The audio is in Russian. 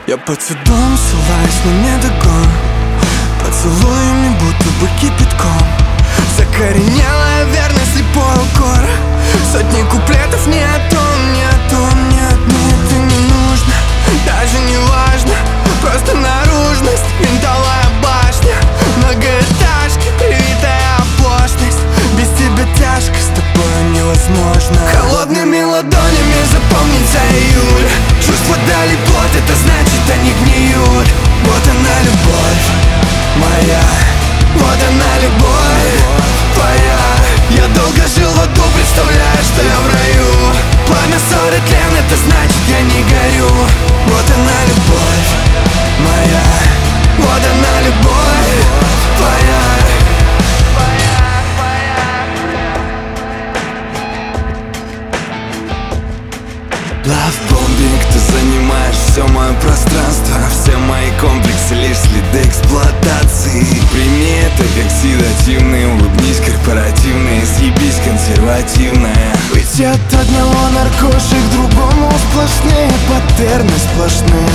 Я поцелуем ссылаюсь на недогон, поцелуями будто бы кипятком. Закоренелая верность, слепой укор. Сотни куплетов не о том, не о том, нет, мне это не нужно. Даже не важно, просто наружность. Винтовая башня, многоэтажки, привитая оплошность. Без тебя тяжко, с тобой невозможно. Холодными ладонями запомнить за июль. Чувства дали плод, это значит они гниют. Вот она любовь моя, вот она любовь твоя. Я долго жил в аду, представляю, что я в раю. Пламя ссоры тлен, это значит я не горю. Вот она любовь моя, вот она любовь твоя. Лавбомбинг, ты занимаешь все мое пространство. Все мои комплексы лишь следы эксплуатации. Прими это как седативный, улыбнись корпоративный, съебись консервативная. Уйти от одного наркошек к другому, сплошные паттерны, сплошные